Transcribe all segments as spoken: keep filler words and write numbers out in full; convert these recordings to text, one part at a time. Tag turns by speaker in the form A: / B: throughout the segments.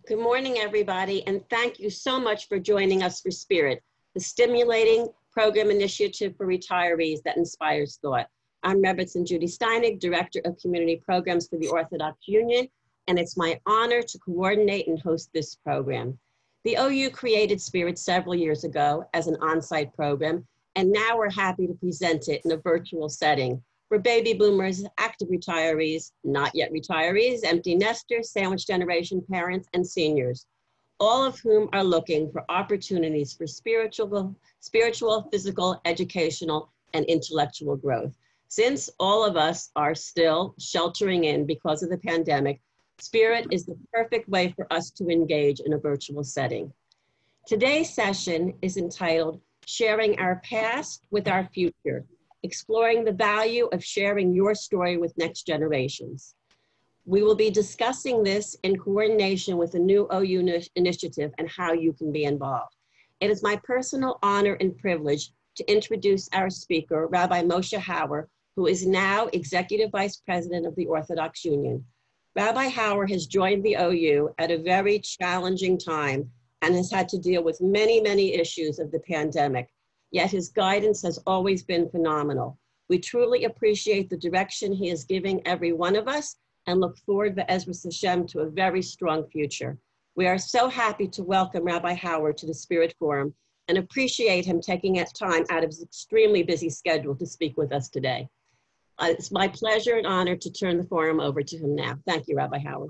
A: Good morning, everybody, and thank you so much for joining us for Spirit, the stimulating program initiative for retirees that inspires thought. I'm Rebbetzin Judy Steinig, Director of Community Programs for the Orthodox Union, and it's my honor to coordinate and host this program. The O U created Spirit several years ago as an on-site program, and now we're happy to present it in a virtual setting for baby boomers, active retirees, not yet retirees, empty nesters, sandwich generation parents, and seniors, all of whom are looking for opportunities for spiritual, spiritual, physical, educational, and intellectual growth. Since all of us are still sheltering in because of the pandemic, Spirit is the perfect way for us to engage in a virtual setting. Today's session is entitled Sharing Our Past with Our Future, exploring the value of sharing your story with next generations. We will be discussing this in coordination with the new O U initiative and how you can be involved. It is my personal honor and privilege to introduce our speaker, Rabbi Moshe Hauer, who is now Executive Vice President of the Orthodox Union. Rabbi Hauer has joined the O U at a very challenging time and has had to deal with many, many issues of the pandemic. Yet his guidance has always been phenomenal. We truly appreciate the direction he is giving every one of us and look forward, Be'ezras Hashem, to a very strong future. We are so happy to welcome Rabbi Hauer to the Spirit Forum and appreciate him taking time out of his extremely busy schedule to speak with us today. Uh, it's my pleasure and honor to turn the forum over to him now. Thank you, Rabbi Hauer.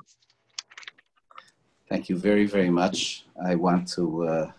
B: Thank you very, very much. I want to uh,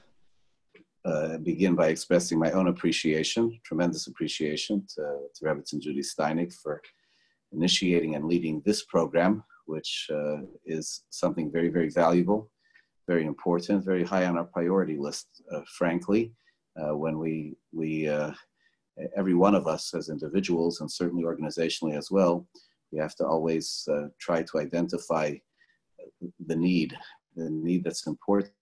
B: uh, begin by expressing my own appreciation, tremendous appreciation to, to Rebbetzin Judy Steinig for initiating and leading this program, which uh, is something very, very valuable, very important, very high on our priority list, uh, frankly, uh, when we, we uh, every one of us as individuals and certainly organizationally as well, we have to always uh, try to identify the need, the need that's important,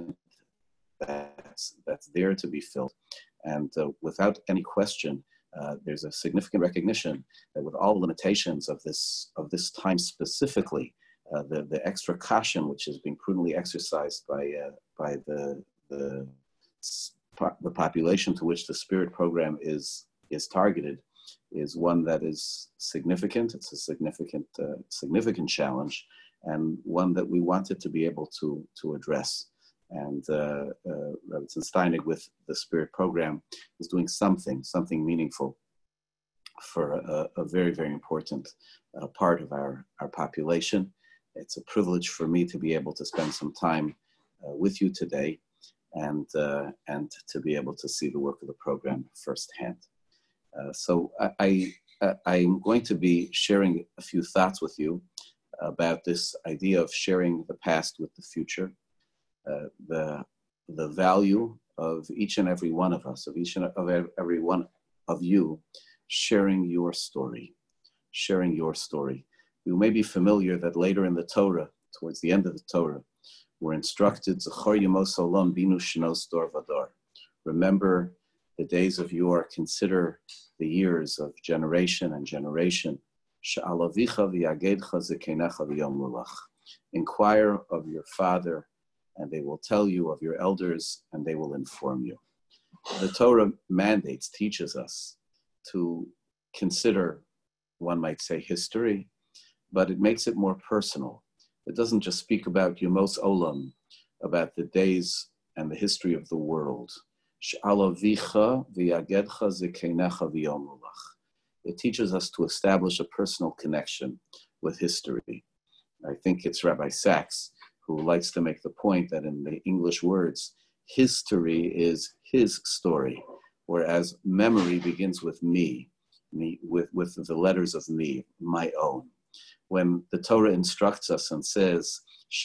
B: that's, that's there to be filled. And uh, without any question, uh, there's a significant recognition that with all the limitations of this, of this time specifically, uh, the, the extra caution which is being prudently exercised by, uh, by the, the, the population to which the Spirit program is, is targeted is one that is significant. It's a significant, uh, significant challenge, and one that we wanted to be able to, to address. And uh, uh, Rebbetzin Steinig with the Spirit program is doing something, something meaningful for a, a very, very important uh, part of our, our population. It's a privilege for me to be able to spend some time uh, with you today and, uh, and to be able to see the work of the program firsthand. Uh, so I, I, I'm going to be sharing a few thoughts with you about this idea of sharing the past with the future, uh, the, the value of each and every one of us, of each and of every one of you, sharing your story, sharing your story. You may be familiar that later in the Torah, towards the end of the Torah, we're instructed, Zechor Yemos Olam Binu Shnos Dor Vador. Remember the days of yore, consider the years of generation and generation. Inquire of your father, and they will tell you, of your elders, and they will inform you. The Torah mandates, teaches us to consider, one might say, history, but it makes it more personal. It doesn't just speak about Yemos Olam, about the days and the history of the world. It teaches us to establish a personal connection with history. I think it's Rabbi Sachs who likes to make the point that in the English words, history is his story, whereas memory begins with me, me with, with the letters of me, my own. When the Torah instructs us and says,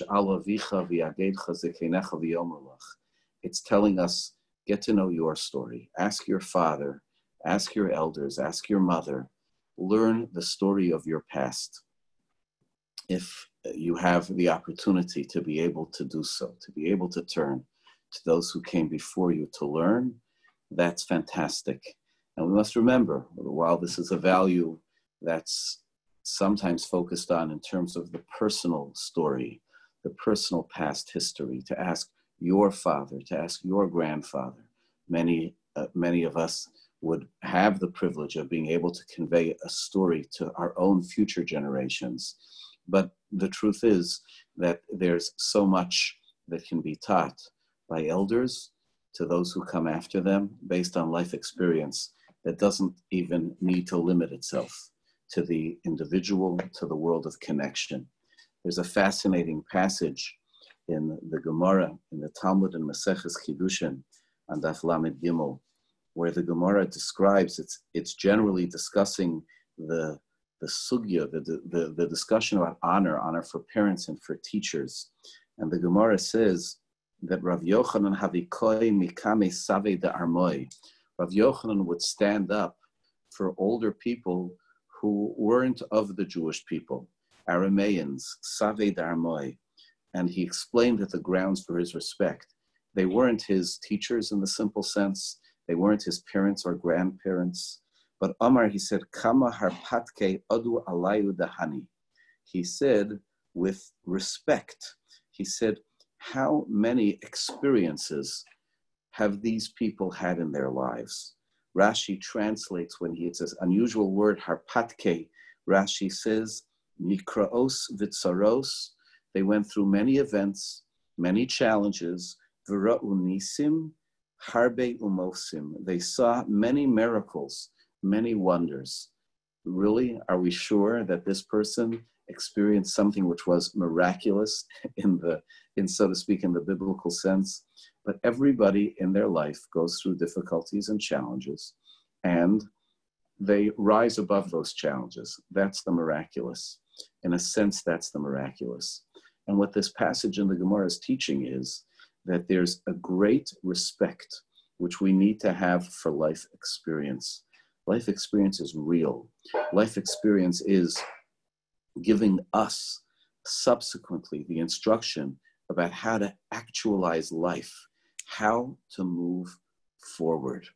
B: it's telling us, get to know your story. Ask your father, ask your elders, ask your mother. Learn the story of your past. If you have the opportunity to be able to do so, to be able to turn to those who came before you to learn, that's fantastic. And we must remember, while this is a value that's sometimes focused on in terms of the personal story, the personal past history, to ask your father, to ask your grandfather. Many, uh, many of us would have the privilege of being able to convey a story to our own future generations. But the truth is that there's so much that can be taught by elders to those who come after them based on life experience that doesn't even need to limit itself to the individual, to the world of connection. There's a fascinating passage in the Gemara, in the Talmud and Maseches Kiddushin, on Daf Lamed Gimel, where the Gemara describes, it's, it's generally discussing the, the sugya, the, the, the discussion about honor, honor for parents and for teachers. And the Gemara says that Rav Yochanan havikoi mikame save de armoi. Rav Yochanan would stand up for older people who weren't of the Jewish people, Arameans, save de armoi. And he explained that the grounds for his respect, they weren't his teachers in the simple sense, they weren't his parents or grandparents, but Amar, he said, Kama harpatke adu alayu dahani. He said, with respect, he said, how many experiences have these people had in their lives? Rashi translates, when he, it's an unusual word, harpatke, Rashi says, mikraos vitsaros, they went through many events, many challenges, v'ra'u nisim, harbe umosim. They saw many miracles, many wonders. Really, are we sure that this person experienced something which was miraculous in the, in so to speak, in the biblical sense? But everybody in their life goes through difficulties and challenges, and they rise above those challenges. That's the miraculous. In a sense, that's the miraculous. And what this passage in the Gemara is teaching is that there's a great respect which we need to have for life experience. Life experience is real. Life experience is giving us subsequently the instruction about how to actualize life, how to move forward.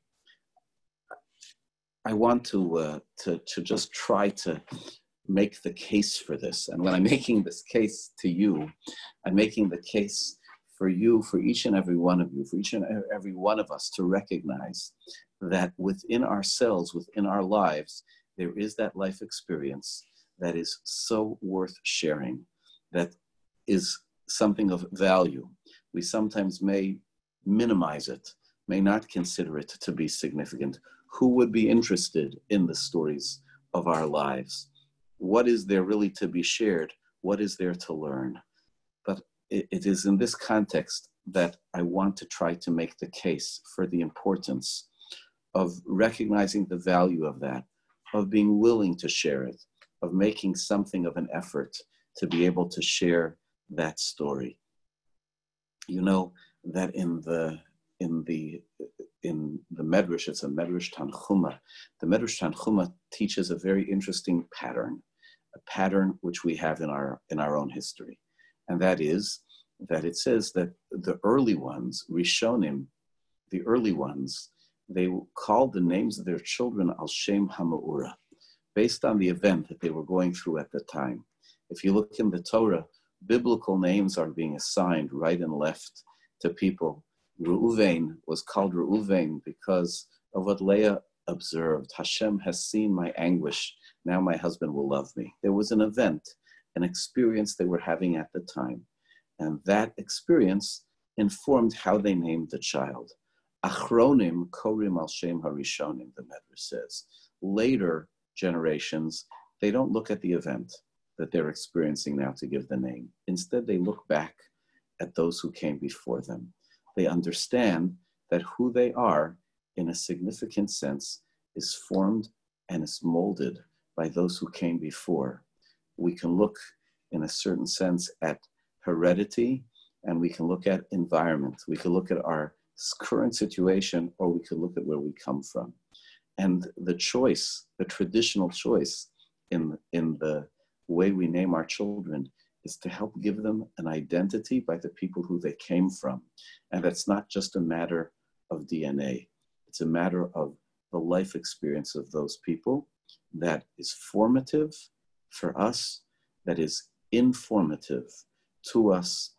B: I want to, uh, to, to just try to make the case for this. And when I'm making this case to you, I'm making the case for you, for each and every one of you, for each and every one of us to recognize that within ourselves, within our lives, there is that life experience that is so worth sharing, that is something of value. We sometimes may minimize it, may not consider it to be significant. Who would be interested in the stories of our lives? What is there really to be shared? What is there to learn? But it, it is in this context that I want to try to make the case for the importance of recognizing the value of that, of being willing to share it, of making something of an effort to be able to share that story. You know that in the in the in the Medrash, it's a Medrash Tanchuma. The Medrash Tanchuma teaches a very interesting pattern, a pattern which we have in our in our own history, and that is that it says that the early ones, Rishonim, the early ones, they called the names of their children al Shem HaMa'ura, based on the event that they were going through at the time. If you look in the Torah, biblical names are being assigned right and left to people. Reuven was called Reuven because of what Leah observed. Hashem has seen my anguish. Now my husband will love me. There was an event, an experience they were having at the time. And that experience informed how they named the child. Achronim korim al shem harishonim, the Medrash says. Later generations, they don't look at the event that they're experiencing now to give the name. Instead, they look back at those who came before them. They understand that who they are, in a significant sense, is formed and is molded by those who came before. We can look, in a certain sense, at heredity, and we can look at environment. We can look at our current situation, or we could look at where we come from. And the choice, the traditional choice in, in the way we name our children is to help give them an identity by the people who they came from. And that's not just a matter of D N A. It's a matter of the life experience of those people that is formative for us, that is informative to us,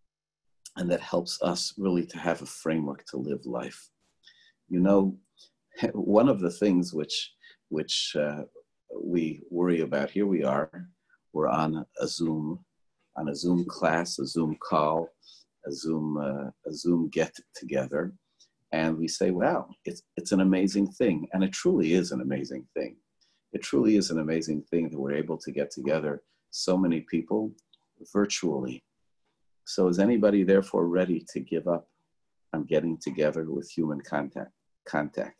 B: and that helps us really to have a framework to live life. You know, one of the things which, which uh, we worry about, here we are, we're on a Zoom, on a Zoom class, a Zoom call, a Zoom, uh, a Zoom get together. And we say, wow, it's, it's an amazing thing. And it truly is an amazing thing. It truly is an amazing thing that we're able to get together so many people virtually. So is anybody therefore ready to give up on getting together with human contact? contact?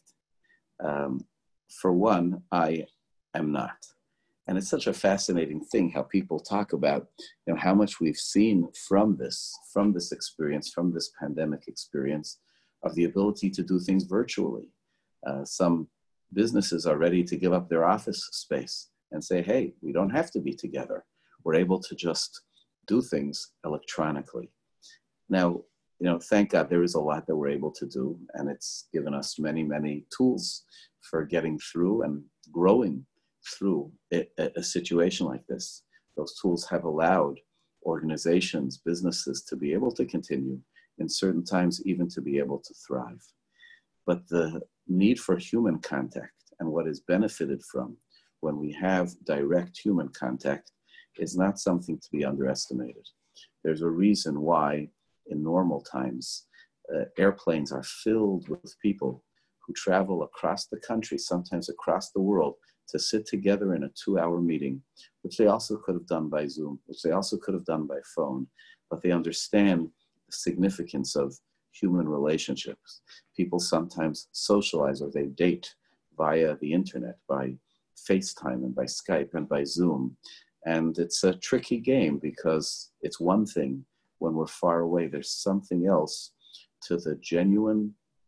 B: Um, for one, I am not. And it's such a fascinating thing how people talk about, you know, how much we've seen from this, from this experience, from this pandemic experience, of the ability to do things virtually. Uh, some businesses are ready to give up their office space and say, hey, we don't have to be together. We're able to just do things electronically. Now, you know, thank God there is a lot that we're able to do, and it's given us many, many tools for getting through and growing through a, a situation like this. Those tools have allowed organizations, businesses to be able to continue, in certain times even to be able to thrive. But the need for human contact and what is benefited from when we have direct human contact is not something to be underestimated. There's a reason why in normal times, uh, airplanes are filled with people who travel across the country, sometimes across the world, to sit together in a two-hour meeting, which they also could have done by Zoom, which they also could have done by phone, but they understand the significance of human relationships. People sometimes socialize or they date via the internet, by FaceTime and by Skype and by Zoom. And it's a tricky game because it's one thing when we're far away, there's something else to the genuine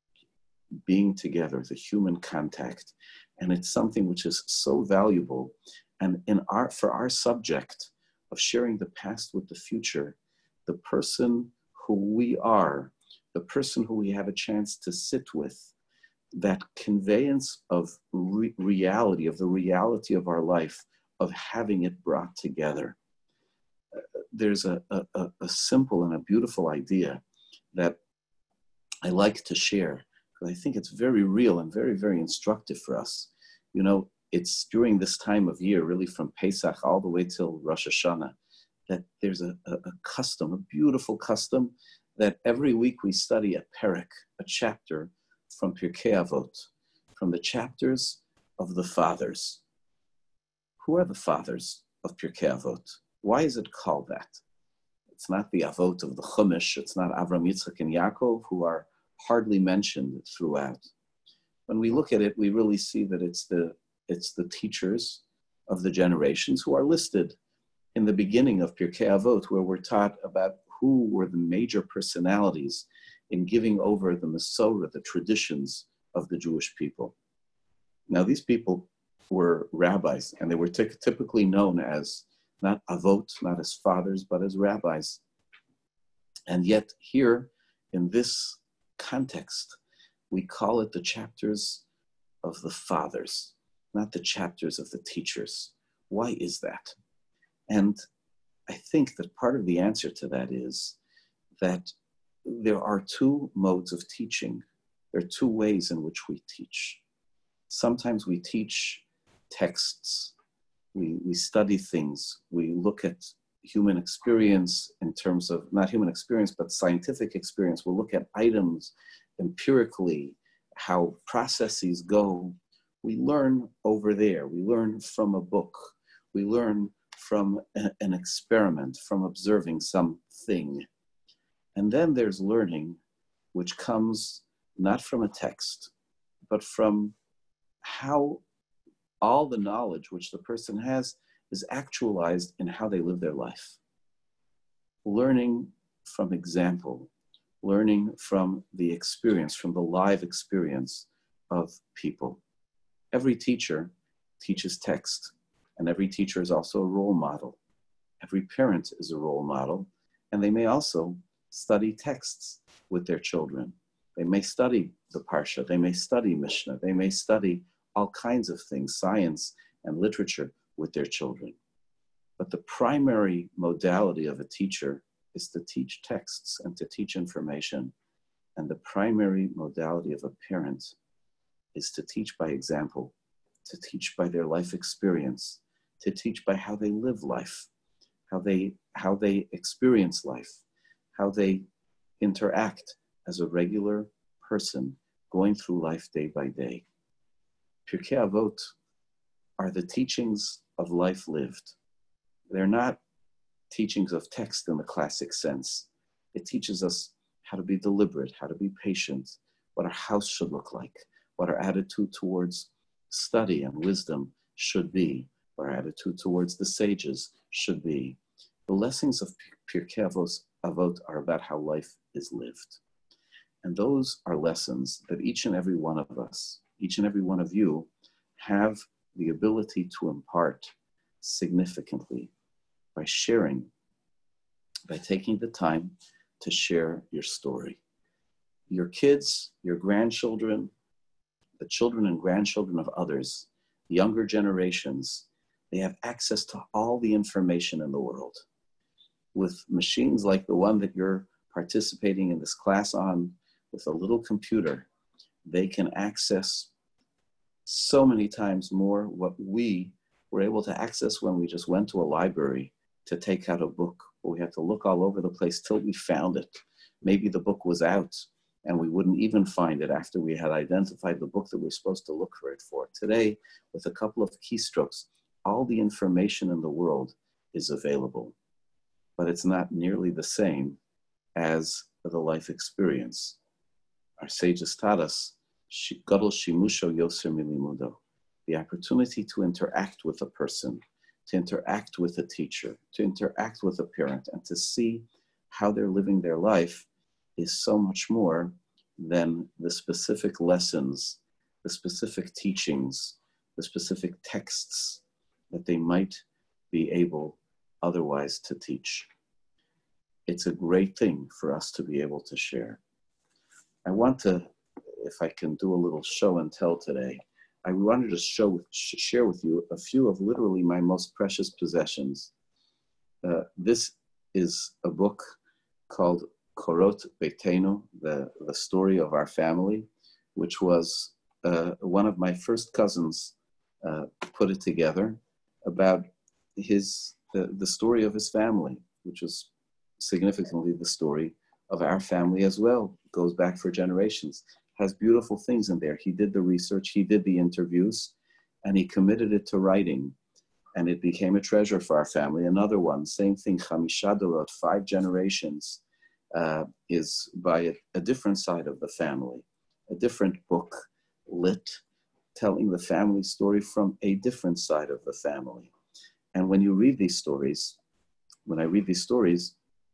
B: being together, the human contact. And it's something which is so valuable. And in our, for our subject of sharing the past with the future, the person who we are, the person who we have a chance to sit with, that conveyance of re- reality, of the reality of our life, of having it brought together. Uh, there's a, a, a simple and a beautiful idea that I like to share, because I think it's very real and very, very instructive for us. You know, it's during this time of year, really from Pesach all the way till Rosh Hashanah, that there's a, a, a custom, a beautiful custom, that every week we study a perek, a chapter from Pirkei Avot, from the chapters of the fathers. Who are the fathers of Pirkei Avot? Why is it called that? It's not the Avot of the Chumash, it's not Avram, Yitzchak, and Yaakov, who are hardly mentioned throughout. When we look at it, we really see that it's the, it's the teachers of the generations who are listed in the beginning of Pirkei Avot, where we're taught about who were the major personalities in giving over the Masorah, the traditions of the Jewish people. Now, these people were rabbis, and they were t- typically known as not avot, not as fathers, but as rabbis. And yet here, in this context, we call it the chapters of the fathers, not the chapters of the teachers. Why is that? And I think that part of the answer to that is that there are two modes of teaching. There are two ways in which we teach. Sometimes we teach texts, we, we study things, we look at human experience in terms of, not human experience, but scientific experience. We'll look at items empirically, how processes go. We learn over there. We learn from a book. We learn from a, an experiment, from observing something. And then there's learning, which comes not from a text, but from how all the knowledge which the person has is actualized in how they live their life. Learning from example, learning from the experience, from the live experience of people. Every teacher teaches text, and every teacher is also a role model. Every parent is a role model, and they may also study texts with their children. They may study the Parsha, they may study Mishnah, they may study all kinds of things, science and literature with their children. But the primary modality of a teacher is to teach texts and to teach information. And the primary modality of a parent is to teach by example, to teach by their life experience, to teach by how they live life, how they, how they experience life, how they interact as a regular person going through life day by day. Pirkei Avot are the teachings of life lived. They're not teachings of text in the classic sense. It teaches us how to be deliberate, how to be patient, what our house should look like, what our attitude towards study and wisdom should be, what our attitude towards the sages should be. The lessons of Pirkei Avot are about how life is lived. And those are lessons that each and every one of us, each and every one of you, have the ability to impart significantly by sharing, by taking the time to share your story. Your kids, your grandchildren, the children and grandchildren of others, younger generations, they have access to all the information in the world. With machines like the one that you're participating in this class on, with a little computer, they can access so many times more what we were able to access when we just went to a library to take out a book. We had to look all over the place till we found it. Maybe the book was out and we wouldn't even find it after we had identified the book that we're supposed to look for it for. Today, with a couple of keystrokes, all the information in the world is available, but it's not nearly the same as the life experience. Our sages taught us, Gadol shimusho yoser milimudo, the opportunity to interact with a person, to interact with a teacher, to interact with a parent, and to see how they're living their life is so much more than the specific lessons, the specific teachings, the specific texts that they might be able otherwise to teach. It's a great thing for us to be able to share. I want to, if I can do a little show and tell today, I wanted to show, share with you a few of literally my most precious possessions. Uh, this is a book called Korot Beitenu, the, the story of our family, which was uh, one of my first cousins uh, put it together about his, the, the story of his family, which was significantly the story of our family as well. It goes back for generations. Has beautiful things in there. He did the research, he did the interviews, and he committed it to writing. And it became a treasure for our family. Another one, same thing, Chamisha Dorot, five generations, uh, is by a, a different side of the family, a different book lit, telling the family story from a different side of the family. And when you read these stories, when I read these stories,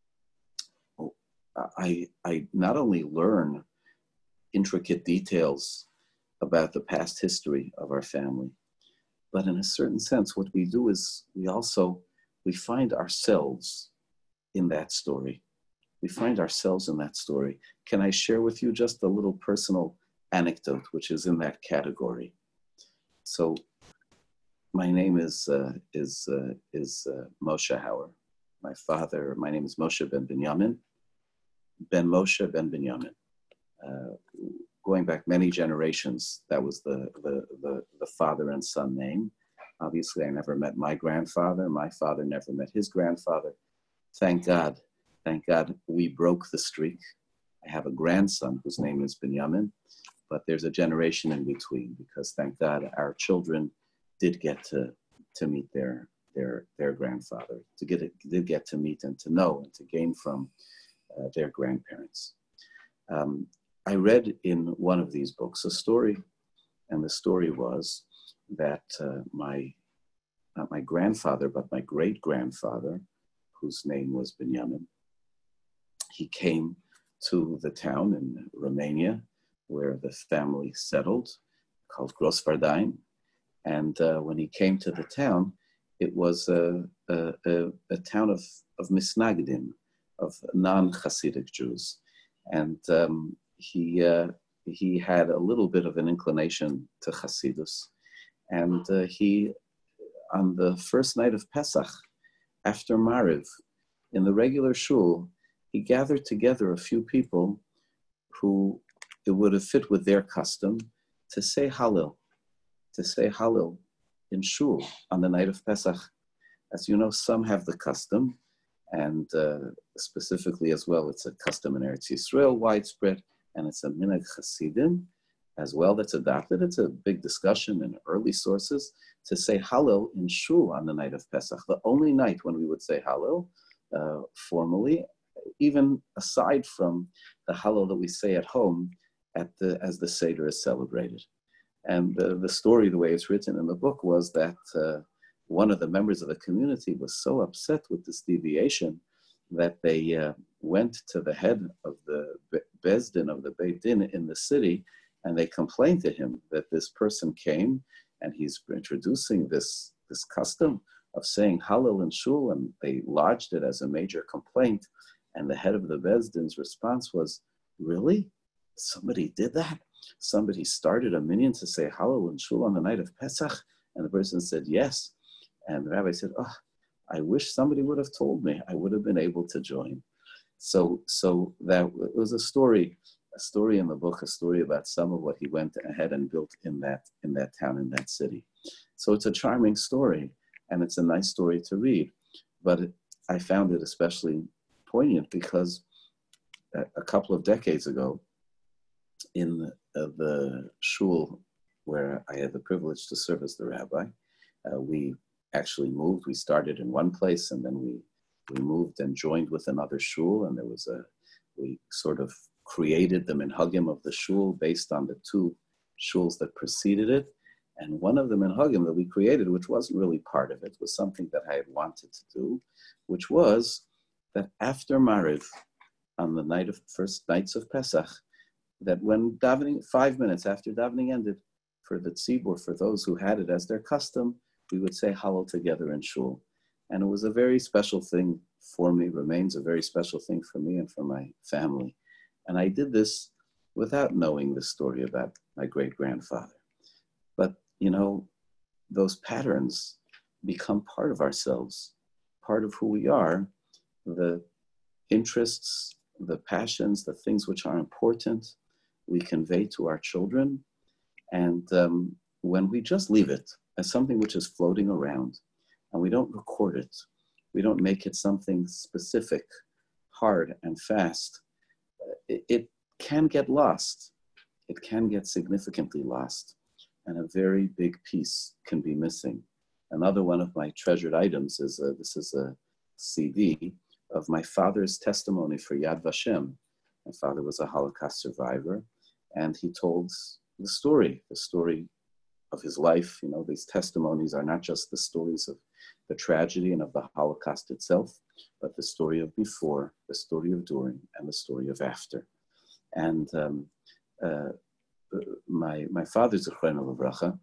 B: I, I not only learn intricate details about the past history of our family, but in a certain sense, what we do is we also, we find ourselves in that story. We find ourselves in that story. Can I share with you just a little personal anecdote, which is in that category? So my name is, uh, is, uh, is uh, Moshe Hauer. My father, my name is Moshe ben Binyamin, Ben Moshe ben Binyamin. Uh, going back many generations, that was the, the, the, the father and son name. Obviously, I never met my grandfather. My father never met his grandfather. Thank God, thank God we broke the streak. I have a grandson whose name is Binyamin, but there's a generation in between because thank God our children did get to, to meet their, their, their grandfather, to get it, did get to meet and to know and to gain from uh, their grandparents. Um, I read in one of these books a story, and the story was that uh, my, not my grandfather, but my great-grandfather, whose name was Binyamin, he came to the town in Romania where the family settled, called Grossvardein. And uh, when he came to the town, it was a, a, a, a town of, of Misnagdim, of non-Hasidic Jews. And um, he, uh, he had a little bit of an inclination to Hasidus. And uh, he, on the first night of Pesach, after Mariv, in the regular shul, he gathered together a few people who it would have fit with their custom to say Hallel, to say Hallel in shul on the night of Pesach. As you know, some have the custom, and uh, specifically as well, it's a custom in Eretz Yisrael, widespread, and it's a minhag Hasidim as well that's adopted. It's a big discussion in early sources to say Hallel in shul on the night of Pesach, the only night when we would say Hallel uh, formally, even aside from the Hallel that we say at home at the as the Seder is celebrated. And uh, the story, the way it's written in the book, was that uh, one of the members of the community was so upset with this deviation that they uh, went to the head of the Beis Din, of the Beit Din in the city, and they complained to him that this person came and he's introducing this, this custom of saying Hallel in shul, and they lodged it as a major complaint. And the head of the Beis Din's response was, really? Somebody did that? Somebody started a minyan to say Hallel in shul on the night of Pesach? And the person said, yes. And the rabbi said, oh, I wish somebody would have told me. I would have been able to join. So, so that it was a story, a story in the book, a story about some of what he went ahead and built in that, in that town, in that city. So it's a charming story, and it's a nice story to read. But it, I found it especially poignant because a, a couple of decades ago, in the, uh, the shul where I had the privilege to serve as the rabbi, uh, we actually moved. We started in one place, and then we we moved and joined with another shul, and there was a, we sort of created the minhagim of the shul based on the two shuls that preceded it. And one of the minhagim that we created, which wasn't really part of it, was something that I had wanted to do, which was that after Mariv, on the night of first nights of Pesach, that when davening, five minutes after davening ended, for the tzibur, for those who had it as their custom, we would say Hallel together in shul. And it was a very special thing for me, remains a very special thing for me and for my family. And I did this without knowing the story about my great-grandfather. But, you know, those patterns become part of ourselves, part of who we are, the interests, the passions, the things which are important, we convey to our children. And um, when we just leave it as something which is floating around, and we don't record it, we don't make it something specific, hard and fast, it, it can get lost. It can get significantly lost, and a very big piece can be missing. Another one of my treasured items is, a, this is a C D of my father's testimony for Yad Vashem. My father was a Holocaust survivor, and he told the story, the story of his life. You know, these testimonies are not just the stories of the tragedy and of the Holocaust itself, but the story of before, the story of during, and the story of after. And um, uh, my, my father, Zechreno Livracha,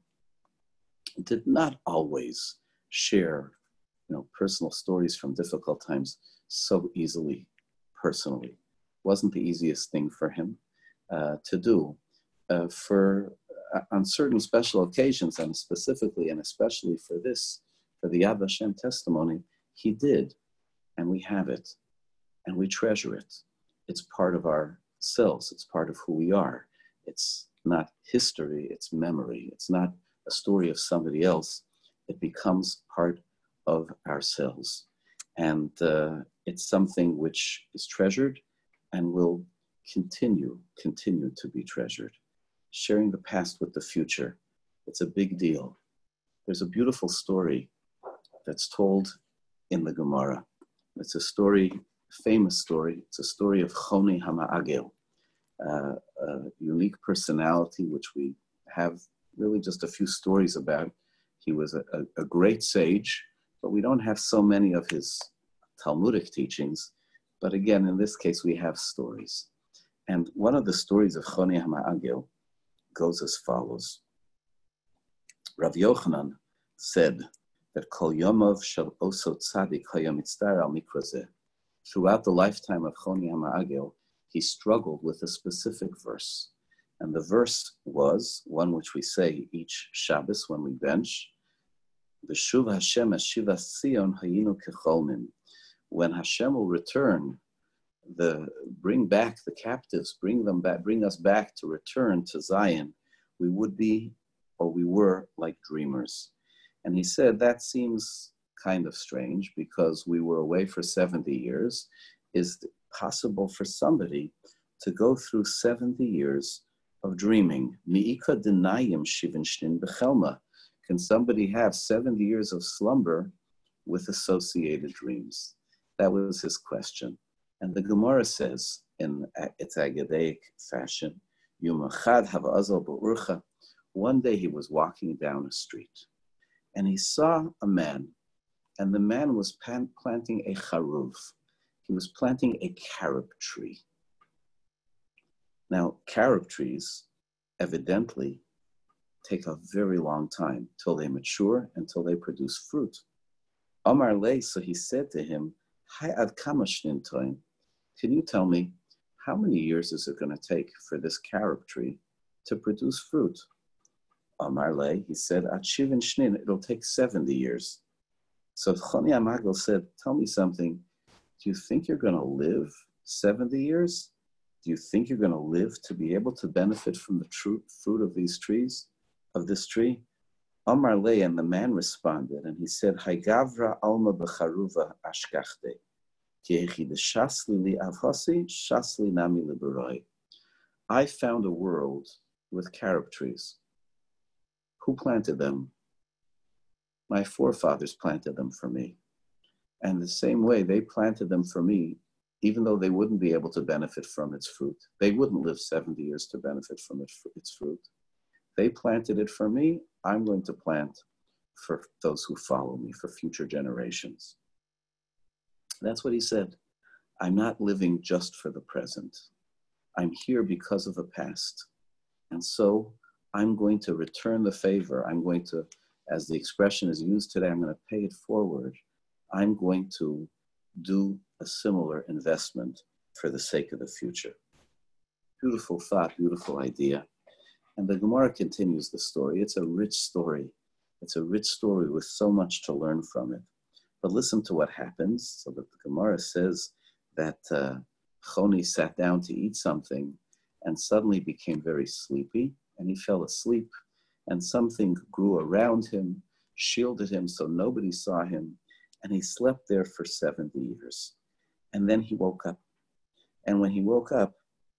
B: did not always share, you know, personal stories from difficult times so easily, personally. Wasn't the easiest thing for him uh, to do. Uh, for uh, on certain special occasions, and specifically and especially for this, for the Yad Vashem testimony, he did, and we have it, and we treasure it. It's part of ourselves. It's part of who we are. It's not history. It's memory. It's not a story of somebody else. It becomes part of ourselves, and uh, it's something which is treasured and will continue, continue to be treasured. Sharing the past with the future, it's a big deal. There's a beautiful story that's told in the Gemara. It's a story, famous story. It's a story of Choni HaMa'agel, uh, a unique personality which we have really just a few stories about. He was a, a, a great sage, but we don't have so many of his Talmudic teachings. But again, in this case, we have stories. And one of the stories of Choni HaMa'agel goes as follows. Rav Yochanan said that Kol Yomov Shel Oso Tzadik Hayom Mitzta'ar Al Mikra Zeh. Throughout the lifetime of Choni HaMa'agel, he struggled with a specific verse. And the verse was one which we say each Shabbos when we bench. V'shuv Hashem es Shivas Tzion hayinu kecholmin. when Hashem will return, the bring back the captives, bring them back, bring us back to return to Zion, we would be, or we were, like dreamers. And he said that seems kind of strange because we were away for seventy years. Is it possible for somebody to go through seventy years of dreaming? Mi'ika denayim shivin shnin bechelma. Can somebody have seventy years of slumber with associated dreams? That was his question. And the Gemara says in its Agadaic fashion, Yumachad hava'azal ba'urcha. One day he was walking down a street and he saw a man, and the man was planting a charuv. He was planting a carob tree. Now, carob trees evidently take a very long time till they mature, until they produce fruit. Amar lei, so he said to him, Hai ad kama shnin toim. Can you tell me how many years is it going to take for this carob tree to produce fruit? Amar lei, he said, ad shivin shnin, it'll take seventy years. So Choni HaMagal said, tell me something. Do you think you're going to live seventy years? Do you think you're going to live to be able to benefit from the true fruit of these trees, of this tree? Amar lei, and the man responded, and he said, Haigavra alma b'charuva ashkachte, ki echid shasli li avhasi, shasli nami liberoi. I found a world with carob trees. Who planted them? My forefathers planted them for me. And the same way they planted them for me, even though they wouldn't be able to benefit from its fruit. They wouldn't live seventy years to benefit from its fruit. They planted it for me. I'm going to plant for those who follow me, for future generations. That's what he said. I'm not living just for the present. I'm here because of the past. And so I'm going to return the favor. I'm going to, as the expression is used today, I'm going to pay it forward. I'm going to do a similar investment for the sake of the future. Beautiful thought, beautiful idea. And the Gemara continues the story. It's a rich story. It's a rich story with so much to learn from it. But listen to what happens. So that the Gemara says that uh, Choni sat down to eat something and suddenly became very sleepy, and he fell asleep, and something grew around him, shielded him so nobody saw him, and he slept there for seventy years. And then he woke up. And when he woke up,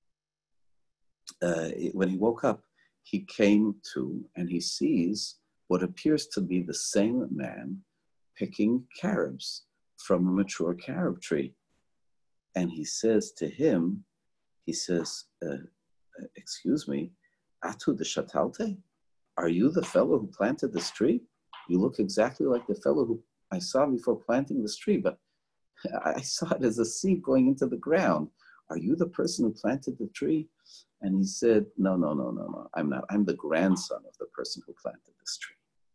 B: uh, when he woke up, he came to, and he sees what appears to be the same man picking carobs from a mature carob tree. And he says to him, he says, uh, excuse me, Atu de Shatalte? Are you the fellow who planted this tree? You look exactly like the fellow who I saw before planting this tree, but I saw it as a seed going into the ground. Are you the person who planted the tree? And he said, no, no, no, no, no, I'm not. I'm the grandson of the person who planted this tree.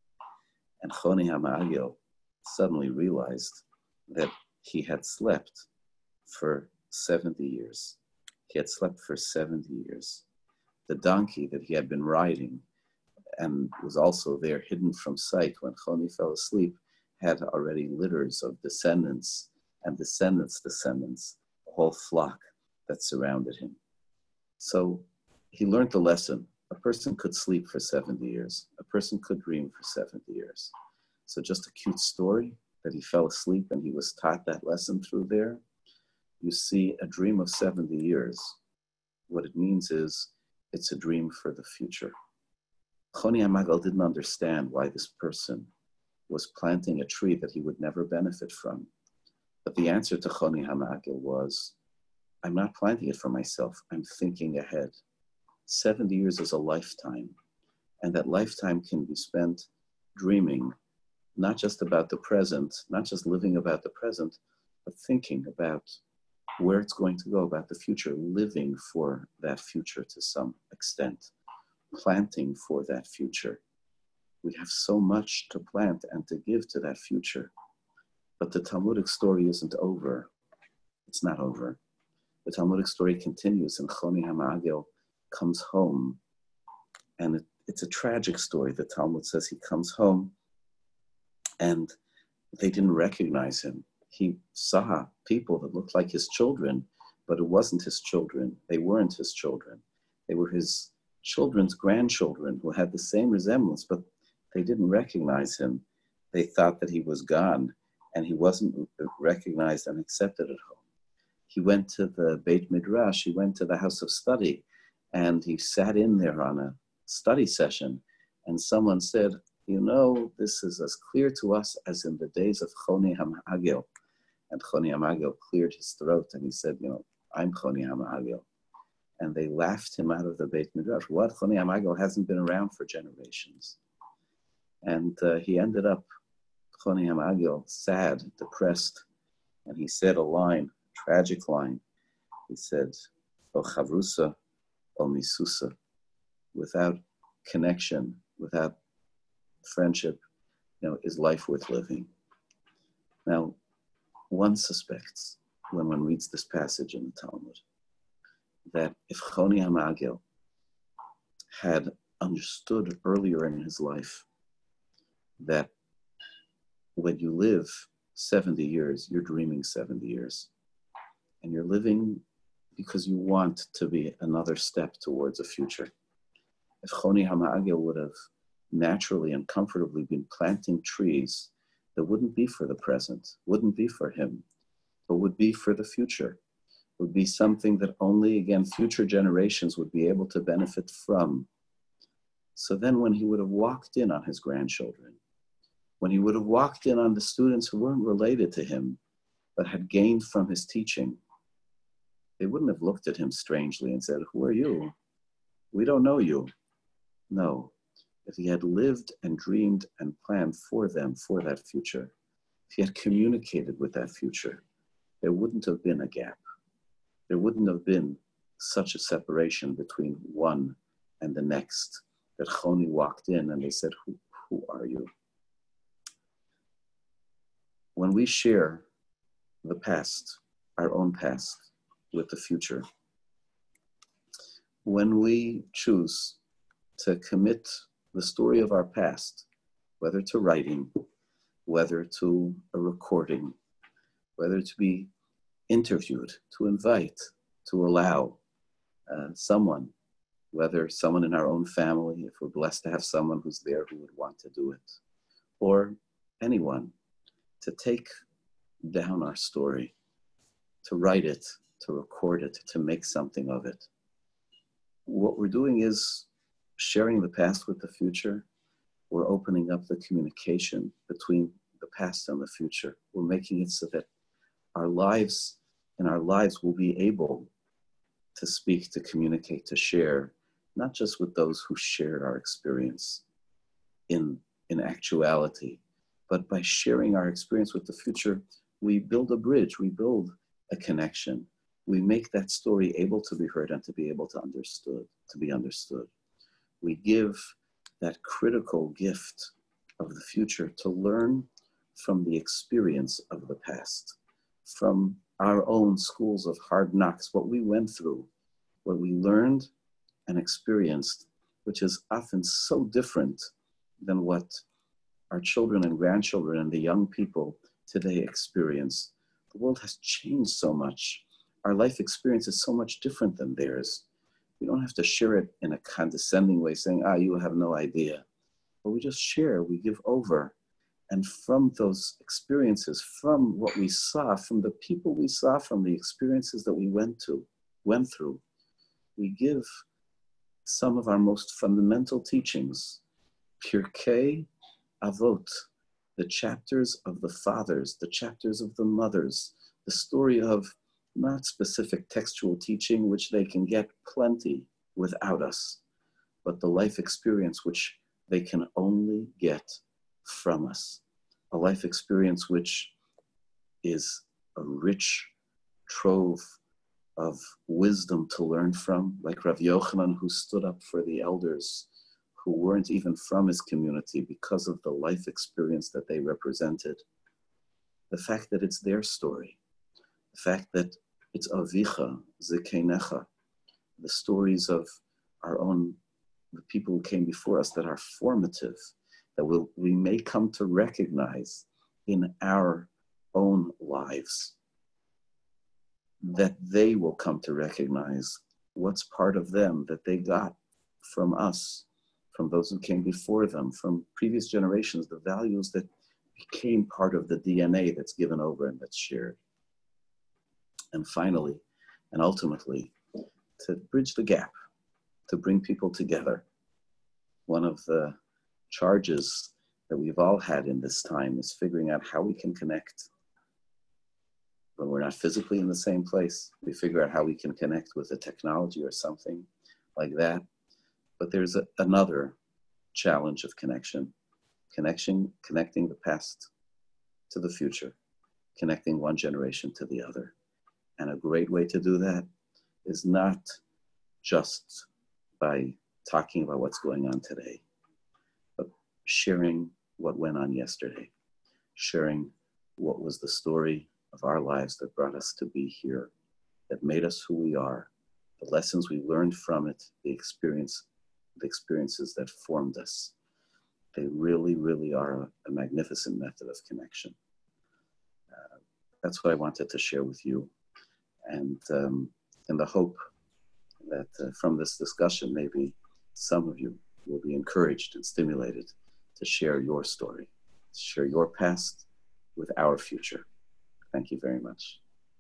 B: And Choni HaMagal suddenly realized that he had slept for seventy years. He had slept for seventy years. The donkey that he had been riding and was also there hidden from sight when Choni fell asleep had already litters of descendants and descendants' descendants, a whole flock that surrounded him. So he learned the lesson. A person could sleep for seventy years. A person could dream for seventy years. So just a cute story that he fell asleep and he was taught that lesson through there. You see a dream of seventy years. What it means is it's a dream for the future. Choni HaMagal didn't understand why this person was planting a tree that he would never benefit from. But the answer to Choni HaMagal was, I'm not planting it for myself. I'm thinking ahead. seventy years is a lifetime. And that lifetime can be spent dreaming, not just about the present, not just living about the present, but thinking about where it's going to go, about the future, living for that future to some extent, planting for that future. We have so much to plant and to give to that future. But the Talmudic story isn't over. It's not over. The Talmudic story continues, and Choni HaMagal comes home. And it, it's a tragic story. The Talmud says he comes home and they didn't recognize him. he saw people that looked like his children, but it wasn't his children. They weren't his children. They were his children's grandchildren who had the same resemblance, but they didn't recognize him. They thought that he was gone, and he wasn't recognized and accepted at home. He went to the Beit Midrash, he went to the house of study, and he sat in there on a study session, and someone said, you know, this is as clear to us as in the days of Choni HaMa'agel. And Choni HaMa'agel cleared his throat, and he said, you know, I'm Choni HaMa'agel. And they laughed him out of the Beit Midrash. What? Choni HaMa'agel hasn't been around for generations. And uh, he ended up, Choni HaMa'agel, sad, depressed, and he said a line, tragic line. He said, O Chavrusa, O Misusa, without connection, without friendship, you know, is life worth living? Now, one suspects, when one reads this passage in the Talmud, that if Choni HaMa'agel had understood earlier in his life that when you live seventy years, you're dreaming seventy years, and you're living because you want to be another step towards a future. If Choni HaMa'agel would have naturally and comfortably been planting trees that wouldn't be for the present, wouldn't be for him, but would be for the future, would be something that only, again, future generations would be able to benefit from. So then when he would have walked in on his grandchildren, when he would have walked in on the students who weren't related to him, but had gained from his teaching, they wouldn't have looked at him strangely and said, who are you? We don't know you. No. If he had lived and dreamed and planned for them, for that future, if he had communicated with that future, there wouldn't have been a gap. There wouldn't have been such a separation between one and the next, that Choni walked in and they said, who, who are you? When we share the past, our own past, with the future, when we choose to commit the story of our past, whether to writing, whether to a recording, whether to be interviewed, to invite, to allow uh, someone, whether someone in our own family, if we're blessed to have someone who's there who would want to do it, or anyone, to take down our story, to write it, to record it, to make something of it. What we're doing is sharing the past with the future. We're opening up the communication between the past and the future. We're making it so that our lives, in our lives, will be able to speak, to communicate, to share, not just with those who shared our experience in, in actuality, but by sharing our experience with the future, we build a bridge, we build a connection. We make that story able to be heard and to be able to understood, to be understood. We give that critical gift of the future to learn from the experience of the past, from our own schools of hard knocks, what we went through, what we learned and experienced, which is often so different than what our children and grandchildren and the young people today experience. The world has changed so much. Our life experience is so much different than theirs. We don't have to share it in a condescending way, saying, ah, you have no idea. But we just share, we give over. And from those experiences, from what we saw, from the people we saw, from the experiences that we went to, went through, we give some of our most fundamental teachings, Pirkei Avot, the chapters of the fathers, the chapters of the mothers, the story of not specific textual teaching, which they can get plenty without us, but the life experience which they can only get from us. A life experience which is a rich trove of wisdom to learn from, like Rav Yochanan, who stood up for the elders who weren't even from his community because of the life experience that they represented. The fact that it's their story, the fact that it's Avicha, Zekenecha, the stories of our own, the people who came before us that are formative, that we'll, we may come to recognize in our own lives, that they will come to recognize what's part of them that they got from us, from those who came before them, from previous generations, the values that became part of the D N A that's given over and that's shared. And finally, and ultimately, to bridge the gap, to bring people together. One of the charges that we've all had in this time is figuring out how we can connect. When we're not physically in the same place, we figure out how we can connect with a technology or something like that. But there's a, another challenge of connection, connection, connecting the past to the future, connecting one generation to the other. And a great way to do that is not just by talking about what's going on today, but sharing what went on yesterday, sharing what was the story of our lives that brought us to be here, that made us who we are, the lessons we learned from it, the experience, the experiences that formed us. They really, really are a, a magnificent method of connection. Uh, that's what I wanted to share with you. And um, in the hope that uh, from this discussion, maybe some of you will be encouraged and stimulated to share your story, to share your past with our future. Thank you very much.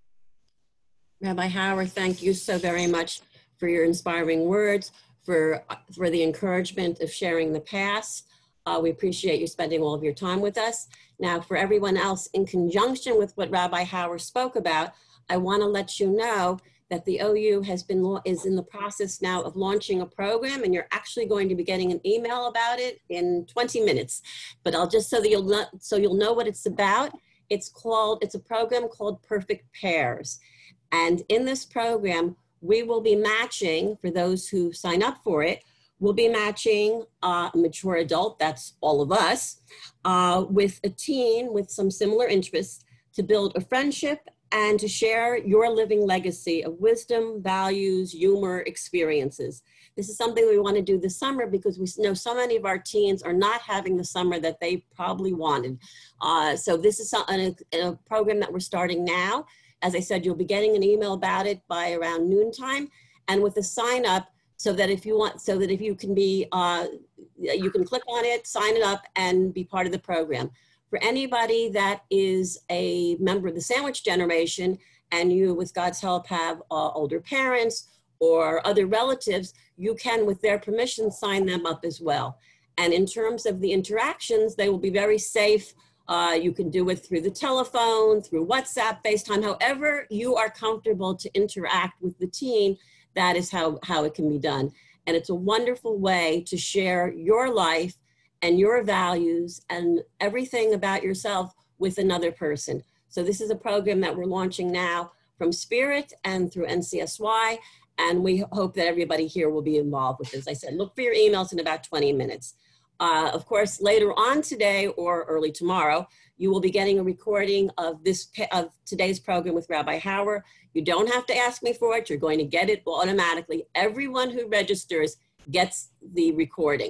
A: Rabbi Hauer, thank you so very much for your inspiring words, for, for the encouragement of sharing the past. Uh, we appreciate you spending all of your time with us. Now, for everyone else, in conjunction with what Rabbi Hauer spoke about, I want to let you know that the O U has been is in the process now of launching a program, and you're actually going to be getting an email about it in twenty minutes. But I'll just so that you'll know, so you'll know what it's about. It's called it's a program called Perfect Pairs, and in this program we will be matching, for those who sign up for it, we'll be matching uh, a mature adult, that's all of us, uh, with a teen with some similar interests to build a friendship and to share your living legacy of wisdom, values, humor, experiences. This is something we want to do this summer because we know so many of our teens are not having the summer that they probably wanted. Uh, so this is a, a program that we're starting now. As I said, you'll be getting an email about it by around noontime, and with a sign up so that if you want, so that if you can be, uh, you can click on it, sign it up, and be part of the program. For anybody that is a member of the sandwich generation and you, with God's help, have uh, older parents or other relatives, you can, with their permission, sign them up as well. And in terms of the interactions, they will be very safe. Uh, you can do it through the telephone, through WhatsApp, FaceTime, however you are comfortable to interact with the teen, that is how, how it can be done. And it's a wonderful way to share your life and your values and everything about yourself with another person. So this is a program that we're launching now from Spirit and through N C S Y, and we hope that everybody here will be involved with this. As I said, look for your emails in about twenty minutes. Uh, of course, later on today or early tomorrow, you will be getting a recording of this of today's program with Rabbi Hauer. You don't have to ask me for it. You're going to get it automatically. Everyone who registers gets the recording.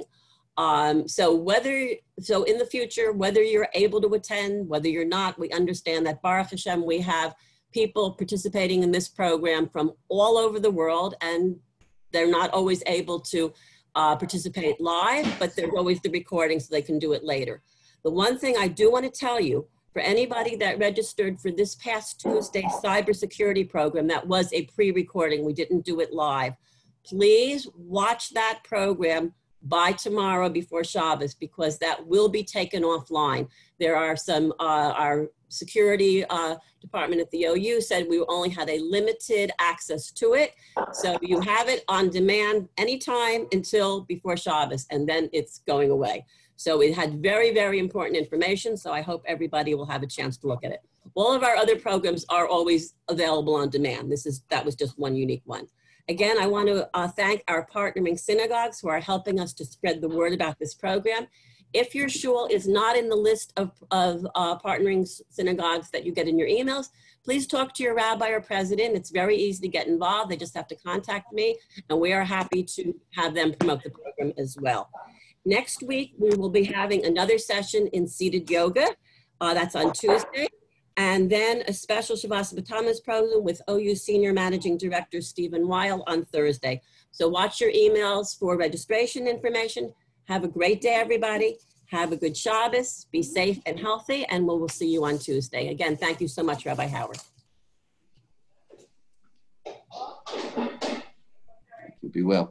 A: Um, so whether, so in the future, whether you're able to attend, whether you're not, we understand that Baruch Hashem, we have people participating in this program from all over the world, and they're not always able to uh, participate live, but there's always the recording so they can do it later. The one thing I do want to tell you, for anybody that registered for this past Tuesday cybersecurity program, that was a pre-recording, we didn't do it live, please watch that program by tomorrow before Shabbos, because that will be taken offline. There are some, uh, our security uh, department at the O U said we only had a limited access to it. So you have it on demand anytime until before Shabbos, and then it's going away. So it had very, very important information. So I hope everybody will have a chance to look at it. All of our other programs are always available on demand. This is, that was just one unique one. Again, I want to uh, thank our partnering synagogues who are helping us to spread the word about this program. If your shul is not in the list of, of uh, partnering synagogues that you get in your emails, please talk to your rabbi or president. It's very easy to get involved. They just have to contact me, and we are happy to have them promote the program as well. Next week, we will be having another session in seated yoga. Uh, that's on Tuesday. And then a special Shavas B'Tammuz program with O U Senior Managing Director Stephen Weil on Thursday. So watch your emails for registration information. Have a great day, everybody. Have a good Shabbos. Be safe and healthy, and we'll, we'll see you on Tuesday. Again, thank you so much, Rabbi Howard.
B: Be well.